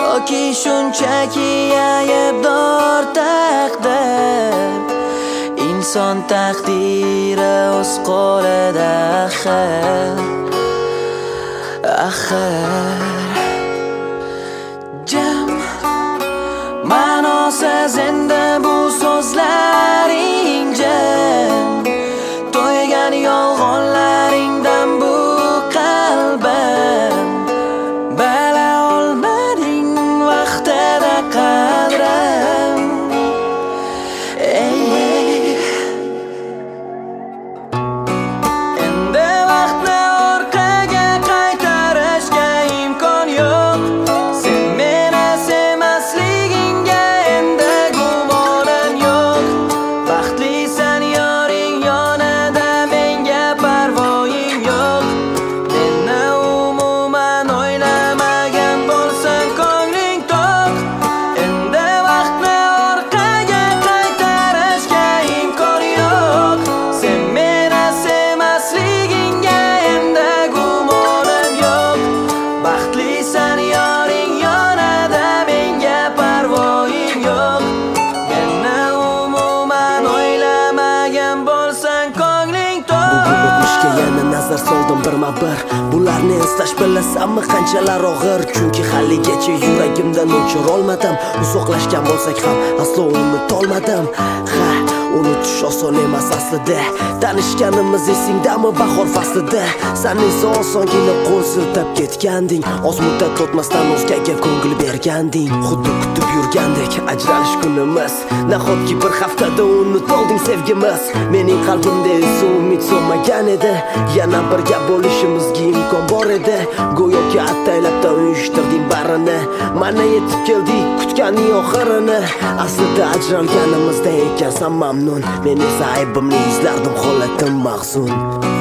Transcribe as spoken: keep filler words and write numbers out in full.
yoki shunchaki aybdor taqdir. Inson taqdiri o'z qo'lida axir, axir jam ma'nosiz endi bu so'zlaring jam. To'ygan yolg'onlaringdan bu qalbim bala olmading vaqtida qadrim. Ey, ey. Endi vaqtni orqaga qaytarishga imkon yo'q. Sen meni sevmasligingga endi gumonim yo'q. Baxtlisan yoring yonida, menga parvoying yo'q. Meni umuman o'ylamagan bo'lsang ko'ngling to'q. Endi vaqtni orqaga qaytarishga imkon yo'q. Sen meni sevmasligingga endi gumonim yo'q. Baxtlisan yoring yonida, menga parvoying yo'q. Meni umuman o'ylamagan bo'lsang ko'ngling to'q. Bugun o'tmishga yana nazar soldim birma-bir. Bularni eslash bilasanmi qanchalar og'ir? Chunki haligacha yuragimdan o'chira olmadim. Uzoqlashgan bo'lsak ham aslo unutolmadim. Ha, unutish oson emas aslida. Tanishganimiz esingdami bahor faslida? Sen esa osongina qo'l siltab ketganding. Oz muddat o'tmasdan o'zgaga ko'ngil berganding. Xuddi kutib yurgandek ajralish kunimiz. Nahotki bir haftada unutolding sevgimiz. Mening qalbimda esa umid so'nmagan edi. Yana birga bo'lishimizga imkon bor edi. Go'yoki ataylabda uyushtirding barini. Mana yetib keldik kutganning oxirini. Aslida ajralganimizda ekansan mamnun. Men esa aybimni izlardim, holatim mahzun.